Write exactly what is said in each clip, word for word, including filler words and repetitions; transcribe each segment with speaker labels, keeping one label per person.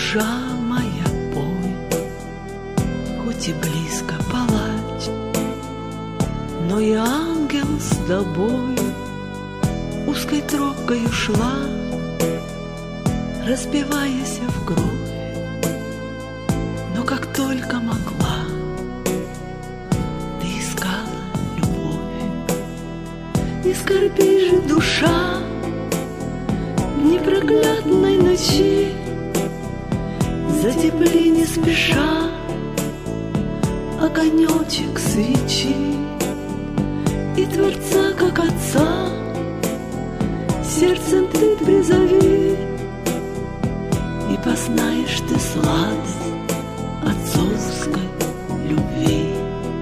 Speaker 1: душа моя, пой, хоть и близко палач, но и ангел с тобой узкой тропкою шла, разбиваясь в кровь, но как только могла, ты искала любовь. Не скорби же, душа, в непроглядной ночи, затепли не спеша огонечек свечи, и Творца, как Отца, сердцем ты призови, и познаешь ты сладость отцовской любви.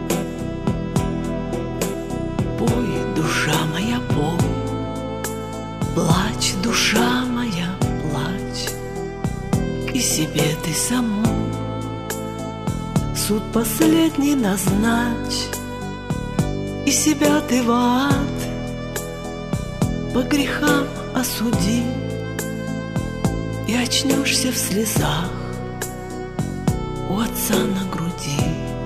Speaker 1: Пой, душа моя, пой, плачь, душа моя, плачь, и себе ты саму суд последний назначь, и себя ты в ад по грехам осуди, и очнешься в слезах у Отца на груди.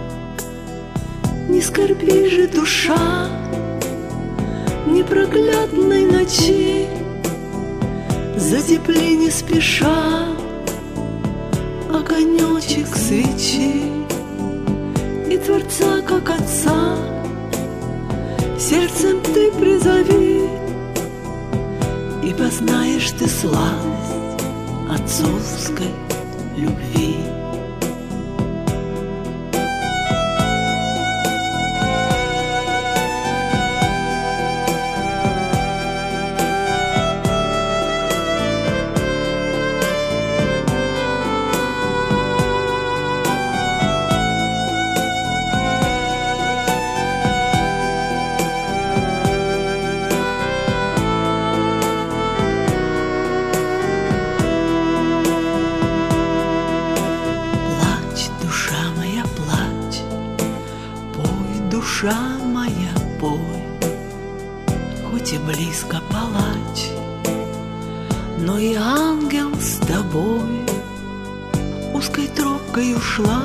Speaker 1: Не скорби же, душа, в непроглядной ночи, затепли не спеша огонечек свечи, и Творца, как Отца, сердцем ты призови, и познаешь ты сладость отцовской любви. Душа моя, пой, хоть и близко палач, но и ангел с тобой узкой тропкой ушла,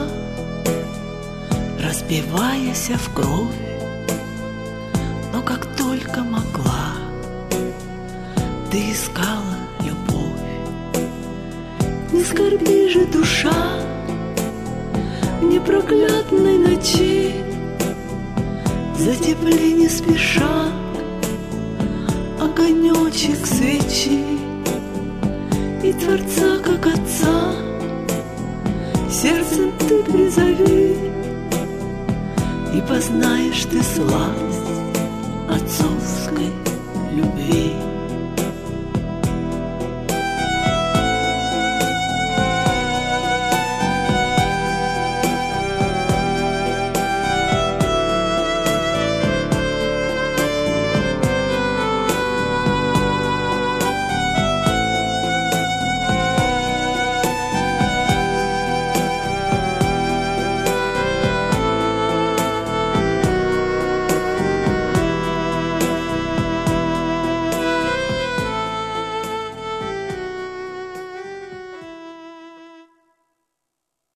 Speaker 1: разбиваясь в кровь, но как только могла, ты искала любовь. Не скорби же, душа, в непроглядной ночи, затепли не спеша огонечек свечи, и Творца, как Отца, сердцем ты призови, и познаешь ты сладость отцовской любви.